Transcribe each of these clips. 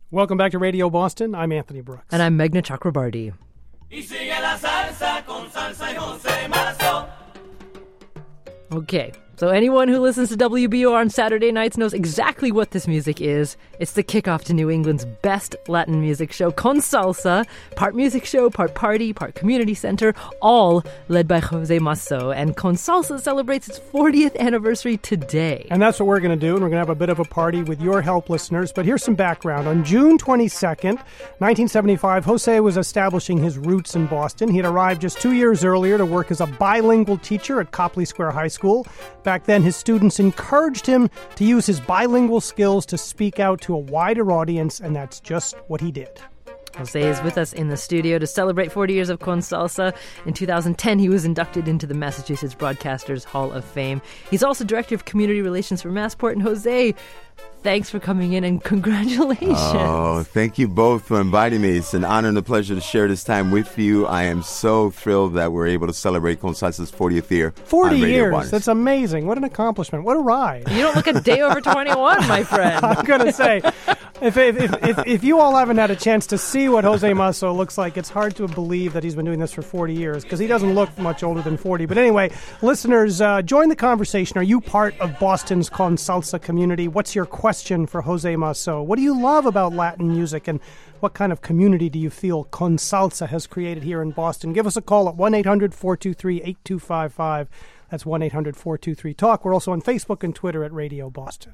Welcome back to Radio Boston. I'm Anthony Brooks. And I'm Meghna Chakrabarti. Okay, so anyone who listens to WBOR on Saturday nights knows exactly what this music is. It's the kickoff to New England's best Latin music show, Con Salsa, part music show, part party, part community center, all led by Jose Masso. And Con Salsa celebrates its 40th anniversary today. And that's what we're going to do, and we're going to have a bit of a party with your help, listeners. But here's some background. On June 22nd, 1975, Jose was establishing his roots in Boston. He had arrived just 2 years earlier to work as a bilingual teacher at Copley Square High School. Back then, his students encouraged him to use his bilingual skills to speak out to a wider audience, and that's just what he did. Jose is with us in the studio to celebrate 40 years of Con Salsa. In 2010, he was inducted into the Massachusetts Broadcasters Hall of Fame. He's also Director of Community Relations for Massport. And Jose, thanks for coming in and congratulations. Oh, thank you both for inviting me. It's an honor and a pleasure to share this time with you. I am so thrilled that we're able to celebrate Con Salsa's 40th year. 40 years. That's amazing. What an accomplishment. What a ride. You don't look a day over 21, my friend. I'm going to say, if you all haven't had a chance to see what Jose Masso looks like, it's hard to believe that he's been doing this for 40 years because he doesn't look much older than 40. But anyway, listeners, join the conversation. Are you part of Boston's Con Salsa community? What's your question for Jose Masso? What do you love about Latin music, and what kind of community do you feel Con Salsa has created here in Boston? Give us a call at 1-800-423-8255. That's 1-800-423-TALK. We're also on Facebook and Twitter at Radio Boston.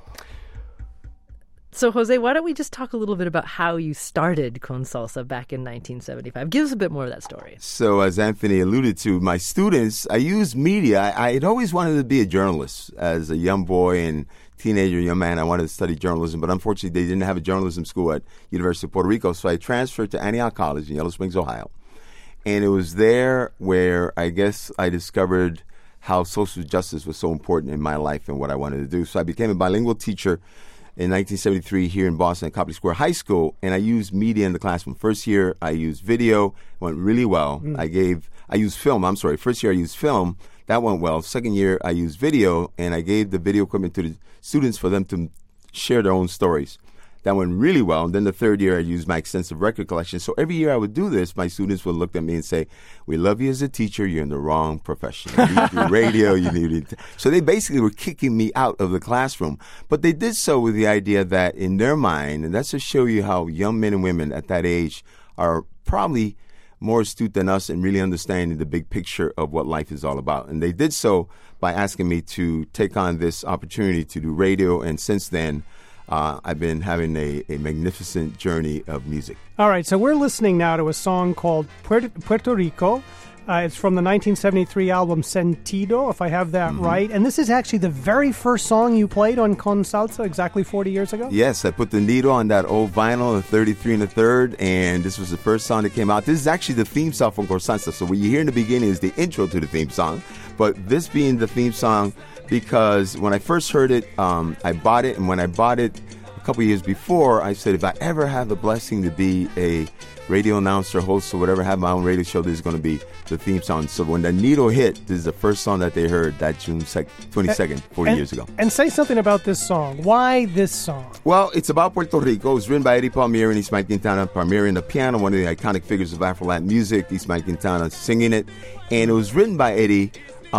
So, Jose, why don't we just talk a little bit about how you started Con Salsa back in 1975? Give us a bit more of that story. So, as Anthony alluded to, my students, I used media. I had always wanted to be a journalist. As a young boy and teenager, young man, I wanted to study journalism, but unfortunately, they didn't have a journalism school at University of Puerto Rico, so I transferred to Antioch College in Yellow Springs, Ohio. And it was there where I guess I discovered how social justice was so important in my life and what I wanted to do. So I became a bilingual teacher in 1973 here in Boston at Copley Square High School, and I used media in the classroom. First year, I used video, went really well. I used film, First year, I used film. That went well. Second year, I used video, and I gave the video equipment to the students for them to share their own stories. That went really well. And then the third year, I used my extensive record collection. So every year I would do this, my students would look at me and say, "We love you as a teacher. You're in the wrong profession. You need to do radio. You need to." So they basically were kicking me out of the classroom. But they did so with the idea that in their mind, and that's to show you how young men and women at that age are probably more astute than us in really understanding the big picture of what life is all about. And they did so by asking me to take on this opportunity to do radio. And since then, I've been having a magnificent journey of music. All right, so we're listening now to a song called Puerto Rico. It's from the 1973 album Sentido, if I have that right. And this is actually the very first song you played on Con Salsa exactly 40 years ago? Yes, I put the needle on that old vinyl, the 33 1/3, and this was the first song that came out. This is actually the theme song from Con Salsa. So what you hear in the beginning is the intro to the theme song, but this being the theme song because when I first heard it, I bought it, and when I bought it a couple years before, I said if I ever have the blessing to be a radio announcer, host, or whatever, have my own radio show, this is going to be the theme song. So when the needle hit, this is the first song that they heard that June 22nd, 40 years ago. And say something about this song. Why this song? Well, it's about Puerto Rico. It was written by Eddie Palmieri and Ismael Quintana. Palmieri on the piano, one of the iconic figures of Afro-Latin music. Ismael Quintana singing it. And it was written by Eddie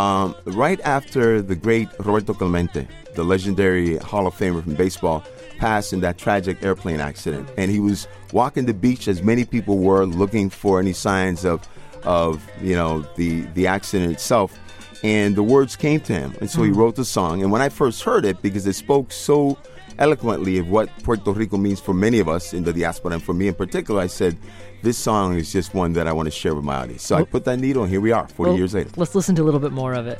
right after the great Roberto Clemente, the legendary Hall of Famer from baseball, passed in that tragic airplane accident. And he was walking the beach, as many people were, looking for any signs of the accident itself. And the words came to him. And so he wrote the song. And when I first heard it, because it spoke so eloquently of what Puerto Rico means for many of us in the diaspora, and for me in particular, I said, this song is just one that I want to share with my audience. So I put that needle, and here we are, 40 years later. Let's listen to a little bit more of it.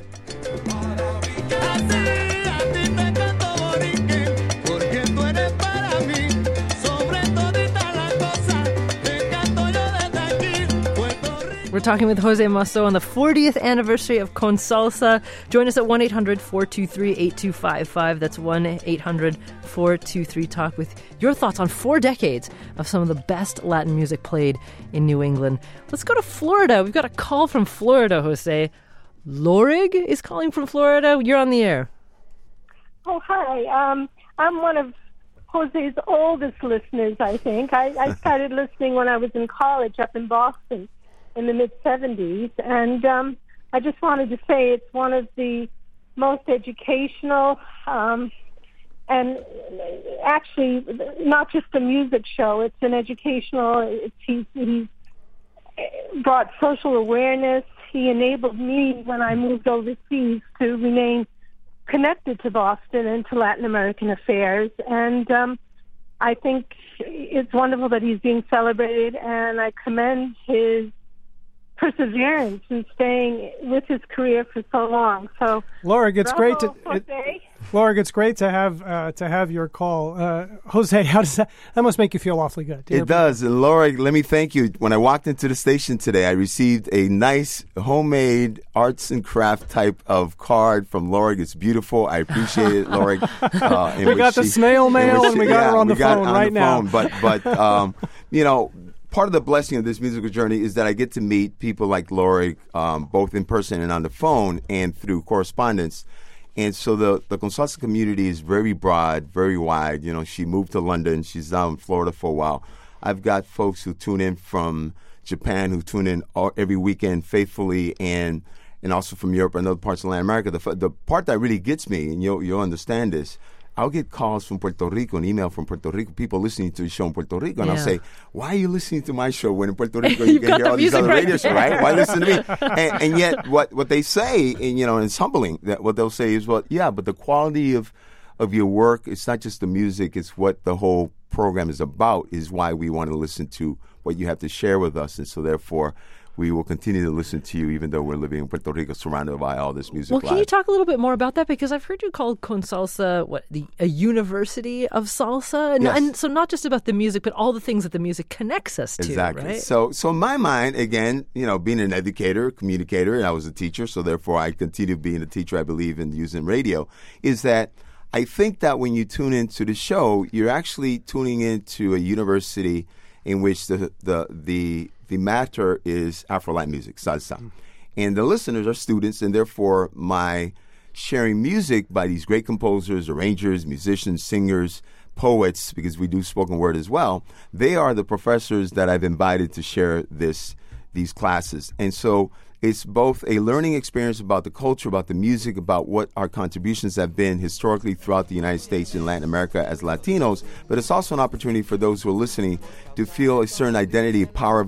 We're talking with Jose Masso on the 40th anniversary of Con Salsa. Join us at 1-800-423-8255. That's 1-800-423-TALK with your thoughts on 4 decades of some of the best Latin music played in New England. Let's go to Florida. We've got a call from Florida, Jose. Lorig is calling from Florida. You're on the air. Oh, hi. I'm one of Jose's oldest listeners, I think. I started listening when I was in college up in Boston in the mid-'70s. And I just wanted to say it's one of the most educational and actually not just a music show. It's an educational. He's brought social awareness. He enabled me when I moved overseas to remain connected to Boston and to Latin American affairs. And I think it's wonderful that he's being celebrated, and I commend his perseverance in staying with his career for so long. So, Laura, it's great to Jose. Laura, it's great to have your call. Jose, how does that must make you feel awfully good. It does. And Laura, let me thank you. When I walked into the station today, I received a nice homemade arts and craft type of card from Laura. It's beautiful. I appreciate it, Laura. We got the snail mail, and we got her on the phone right now. But you know, part of the blessing of this musical journey is that I get to meet people like Laura, both in person and on the phone and through correspondence. And so the Consalsa community is very broad, very wide. You know, she moved to London. She's now in Florida for a while. I've got folks who tune in from Japan who tune in every weekend faithfully, and also from Europe and other parts of Latin America. The part that really gets me, and you'll understand this, I'll get calls from Puerto Rico, an email from Puerto Rico, people listening to the show in Puerto Rico, and I'll say, why are you listening to my show when in Puerto Rico you can hear all these other radio shows, right? Why listen to me? And yet what they say, and it's humbling, that what they'll say is, well, yeah, but the quality of your work, it's not just the music, it's what the whole program is about, is why we want to listen to what you have to share with us. And so therefore, we will continue to listen to you, even though we're living in Puerto Rico, surrounded by all this music. Well, can you talk a little bit more about that? Because I've heard you call Consalsa a university of salsa, and so not just about the music, but all the things that the music connects us to. Exactly. Right? So in my mind, again, being an educator, communicator, and I was a teacher, so therefore I continue being a teacher. I believe in using radio. Is that I think that when you tune into the show, you're actually tuning into a university in which the matter is Afro-Latin music, salsa. And the listeners are students, and therefore my sharing music by these great composers, arrangers, musicians, singers, poets, because we do spoken word as well, they are the professors that I've invited to share these classes. And so it's both a learning experience about the culture, about the music, about what our contributions have been historically throughout the United States and Latin America as Latinos, but it's also an opportunity for those who are listening to feel a certain identity, power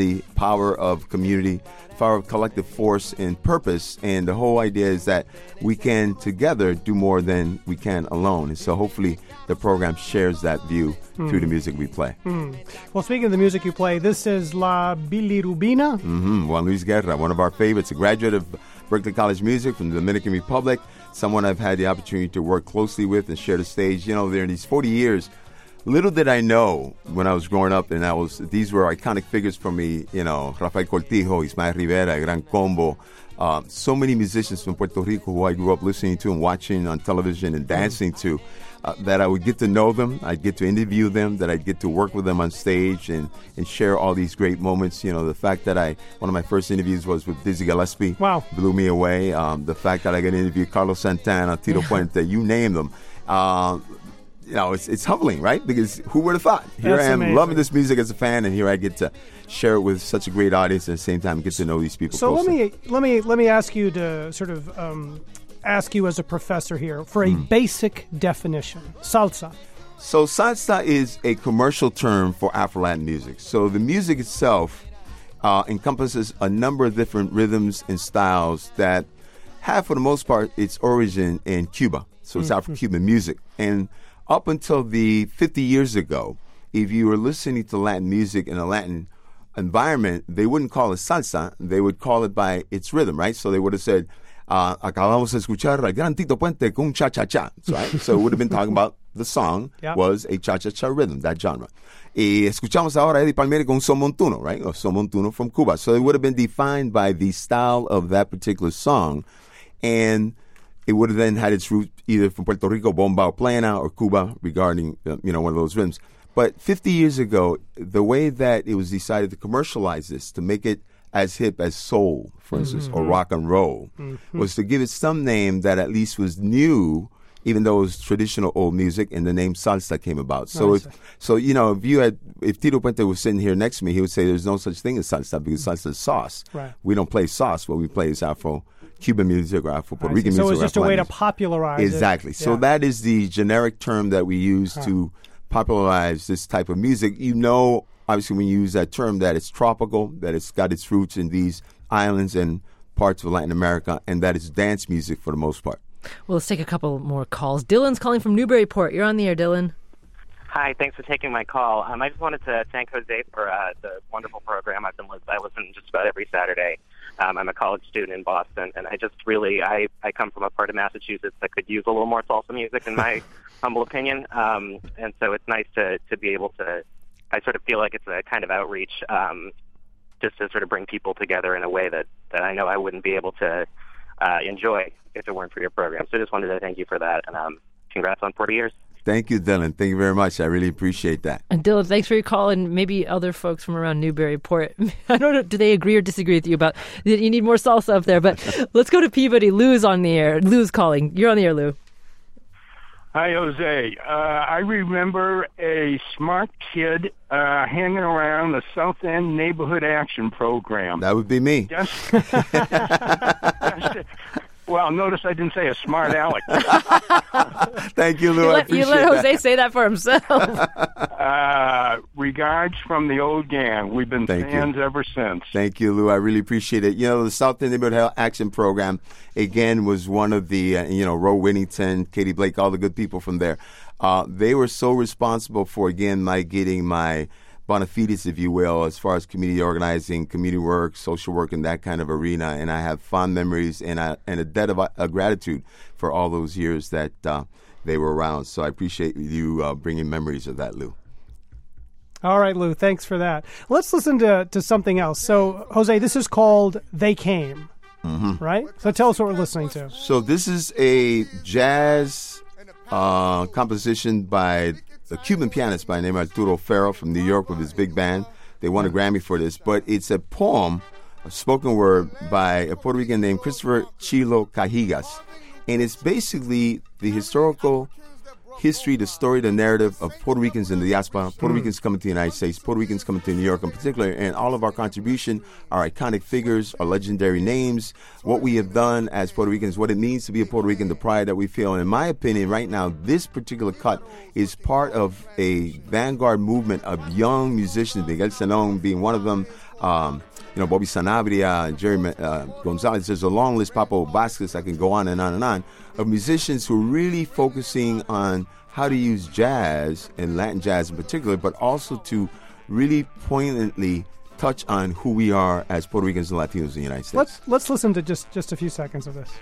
of community, power of collective force and purpose. And the whole idea is that we can together do more than we can alone. And so hopefully the program shares that view through the music we play. Well, speaking of the music you play, this is La Bilirrubina. Juan Luis Guerra, one of our favorites, a graduate of Berklee College of Music from the Dominican Republic, someone I've had the opportunity to work closely with and share the stage. There in these 40 years, little did I know when I was growing up, and these were iconic figures for me, Rafael Cortijo, Ismael Rivera, Gran Combo, so many musicians from Puerto Rico who I grew up listening to and watching on television and dancing to, that I would get to know them, I'd get to interview them, that I'd get to work with them on stage and share all these great moments. The fact that one of my first interviews was with Dizzy Gillespie. Wow. Blew me away. The fact that I got to interview Carlos Santana, Tito Puente, you name them. It's humbling, right? Because who would have thought? Here That's I am, amazing. loving this music as a fan, and here I get to share it with such a great audience, and at the same time get to know these people. So closer. let me ask you to sort of ask you as a professor here for a basic definition. Salsa. So salsa is a commercial term for Afro-Latin music. So the music itself encompasses a number of different rhythms and styles that have, for the most part, its origin in Cuba. So it's Afro-Cuban music. And up until the 50 years ago, if you were listening to Latin music in a Latin environment, they wouldn't call it salsa. They would call it by its rhythm, right? So they would have said, acabamos de escuchar al gran Tito Puente con cha-cha-cha. Right? So it would have been talking about the song was a cha-cha-cha rhythm, that genre. Y escuchamos ahora Eddie Palmieri con Son Montuno, right? Or Son Montuno from Cuba. So it would have been defined by the style of that particular song. And it would have then had its root either from Puerto Rico, bomba o plena, or Cuba, regarding one of those rhythms. But 50 years ago, the way that it was decided to commercialize this, to make it as hip as soul, for instance, or rock and roll, was to give it some name that at least was new even though it was traditional old music, and the name salsa came about. So, Nice. if Tito Puente was sitting here next to me, he would say there's no such thing as salsa because salsa is sauce. Right. We don't play sauce. What we play is Afro-Cuban music or Afro-Puerto Rican music. So it's or just a way to Afro-Latin music. popularize it. Exactly. So Yeah. that is the generic term that we use to popularize this type of music. Obviously, when you use that term, that it's tropical, that it's got its roots in these islands and parts of Latin America, and that it's dance music for the most part. Well, let's take a couple more calls. Dylan's calling from Newburyport. You're on the air, Dylan. Hi, thanks for taking my call. I just wanted to thank Jose for the wonderful program. I listen just about every Saturday. I'm a college student in Boston, and I come from a part of Massachusetts that could use a little more salsa music, in my humble opinion. And so it's nice to be able to. I sort of feel like it's a kind of outreach, just to sort of bring people together in a way that I know I wouldn't be able to enjoy if it weren't for your program. So I just wanted to thank you for that, and congrats on 40 years. Thank you, Dylan. Thank you very much. I really appreciate that. And Dylan, thanks for your call, and maybe other folks from around Newburyport. I don't know, do they agree or disagree with you about that you need more salsa up there? But let's go to Peabody. Lou's on the air. Lou's calling. You're on the air, Lou. Hi, Jose. I remember a smart kid hanging around the South End Neighborhood Action Program. That would be me. Well, notice I didn't say a smart aleck. Thank you, Lou. You I let appreciate Jose that. say that for himself. Regards from the old gang. We've been fans ever since. Thank you, Lou. I really appreciate it. The South End Neighborhood Action Program, again, was one of the, Ro Whittington, Katie Blake, all the good people from there. They were so responsible for, again, getting my bona fides, if you will, as far as community organizing, community work, social work, in that kind of arena. And I have fond memories and a debt of gratitude for all those years that they were around. So I appreciate you bringing memories of that, Lou. All right, Lou, thanks for that. Let's listen to something else. So, Jose, this is called They Came, right? So tell us what we're listening to. So this is a jazz composition by a Cuban pianist by the name of Arturo Ferro from New York with his big band. They won a Grammy for this, but it's a poem, a spoken word by a Puerto Rican named Christopher Chilo Cajigas. And it's basically the historical history, the story, the narrative of Puerto Ricans in the diaspora, Puerto Ricans coming to the United States, Puerto Ricans coming to New York in particular, and all of our contribution, our iconic figures, our legendary names, what we have done as Puerto Ricans, what it means to be a Puerto Rican, the pride that we feel. And in my opinion, right now, this particular cut is part of a vanguard movement of young musicians, Miguel Salón being one of them, Bobby Sanabria, Jerry Gonzalez. There's a long list, Papo Vasquez, I can go on and on and on, of musicians who are really focusing on how to use jazz, and Latin jazz in particular, but also to really poignantly touch on who we are as Puerto Ricans and Latinos in the United States. Let's listen to just a few seconds of this.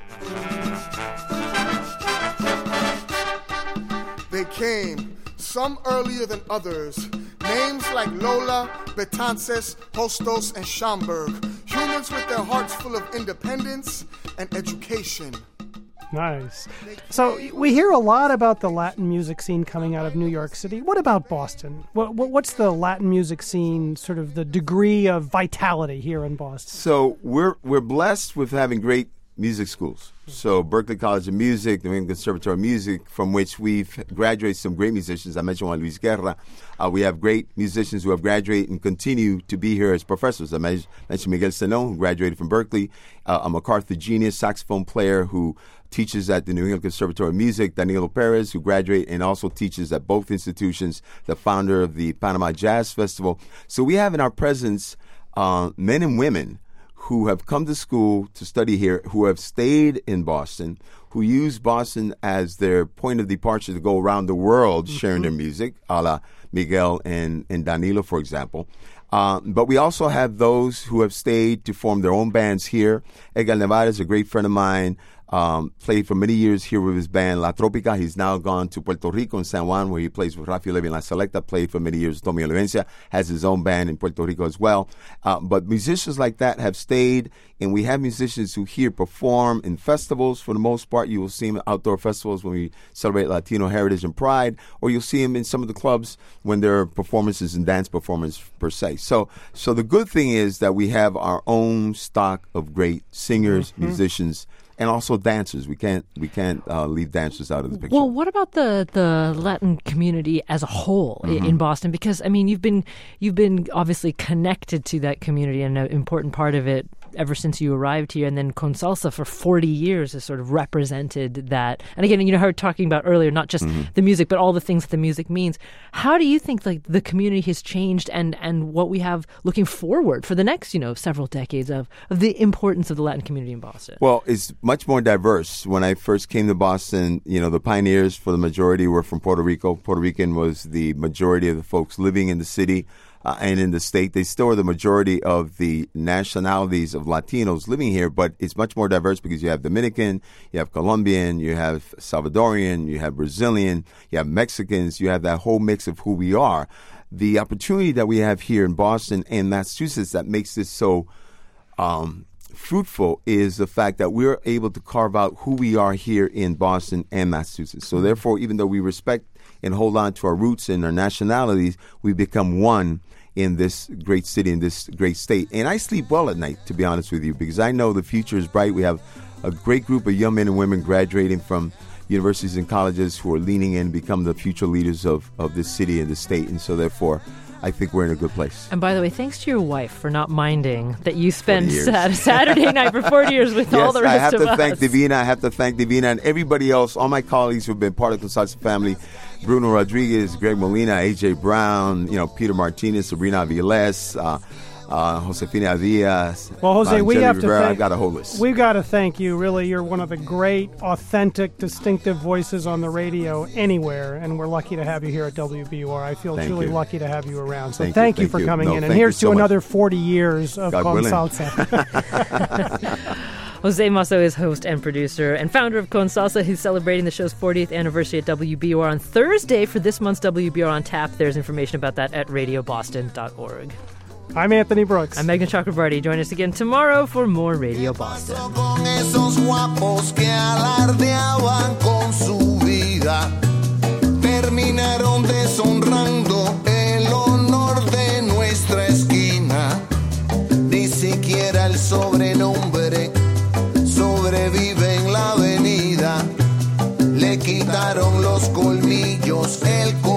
They came, some earlier than others. Names like Lola, Betances, Hostos, and Schomburg. Humans with their hearts full of independence and education. Nice. So we hear a lot about the Latin music scene coming out of New York City. What about Boston? What's the Latin music scene, sort of the degree of vitality here in Boston? So we're blessed with having great music schools. So Berklee College of Music, New England Conservatory of Music, from which we've graduated some great musicians. I mentioned Juan Luis Guerra. We have great musicians who have graduated and continue to be here as professors. I mentioned Miguel Salón, who graduated from Berklee, a MacArthur genius saxophone player who teaches at the New England Conservatory of Music, Danilo Perez, who graduated and also teaches at both institutions, the founder of the Panama Jazz Festival. So we have in our presence men and women who have come to school to study here, who have stayed in Boston, who use Boston as their point of departure to go around the world sharing their music, a la Miguel and Danilo, for example. But we also have those who have stayed to form their own bands here. Edgar Nevada is a great friend of mine. Played for many years here with his band La Tropica. He's now gone to Puerto Rico in San Juan, where he plays with Rafael Levy and La Selecta. Played for many years with Tommy Olivencia. Has his own band in Puerto Rico as well. But musicians like that have stayed, and we have musicians who here perform in festivals. For the most part, you will see them at outdoor festivals when we celebrate Latino heritage and pride, or you'll see them in some of the clubs when there are performances and dance performances per se. So the good thing is that we have our own stock of great singers, musicians, and also dancers. We can't leave dancers out of the picture. Well, what about the Latin community as a whole in Boston? Because I mean, you've been obviously connected to that community and an important part of it ever since you arrived here, and then Consalsa for 40 years has sort of represented that. And again, you know, how we were talking about earlier, not just the music, but all the things that the music means. How do you think like the community has changed and what we have looking forward for the next, you know, several decades of the importance of the Latin community in Boston? Well, it's much more diverse. When I first came to Boston, you know, the pioneers for the majority were from Puerto Rico. Puerto Rican was the majority of the folks living in the city. And in the state, they still are the majority of the nationalities of Latinos living here, but it's much more diverse because you have Dominican, you have Colombian, you have Salvadorian, you have Brazilian, you have Mexicans, you have that whole mix of who we are. The opportunity that we have here in Boston and Massachusetts that makes this so fruitful is the fact that we're able to carve out who we are here in Boston and Massachusetts. So therefore, even though we respect and hold on to our roots and our nationalities, we become one in this great city, in this great state. And I sleep well at night, to be honest with you, because I know the future is bright. We have a great group of young men and women graduating from universities and colleges who are leaning in, become the future leaders of this city and the state. And so therefore, I think we're in a good place. And by the way, thanks to your wife for not minding that you spend Saturday night for 40 years with all the rest of us. I have to thank Divina and everybody else, all my colleagues who have been part of the Consalsa family, Bruno Rodriguez, Greg Molina, AJ Brown, you know, Peter Martinez, Sabrina Aviles, Josefina Diaz. Well, Jose, we have to I've got a whole list. We've got to thank you. Really, you're one of the great, authentic, distinctive voices on the radio anywhere, and we're lucky to have you here at WBUR. I feel truly lucky to have you around. So thank you for coming in. And here's to another 40 years of Consalsa. Jose Masso is host and producer and founder of Consalsa. He's celebrating the show's 40th anniversary at WBUR on Thursday for this month's WBUR on Tap. There's information about that at radioboston.org. I'm Anthony Brooks. I'm Megan Chakrabarty. Join us again tomorrow for more Radio Boston. Con esos guapos que alardeaban con su vida, terminaron deshonrando el honor de nuestra esquina. Ni siquiera el sobrenombre sobrevive en la avenida. Le quitaron los colmillos, el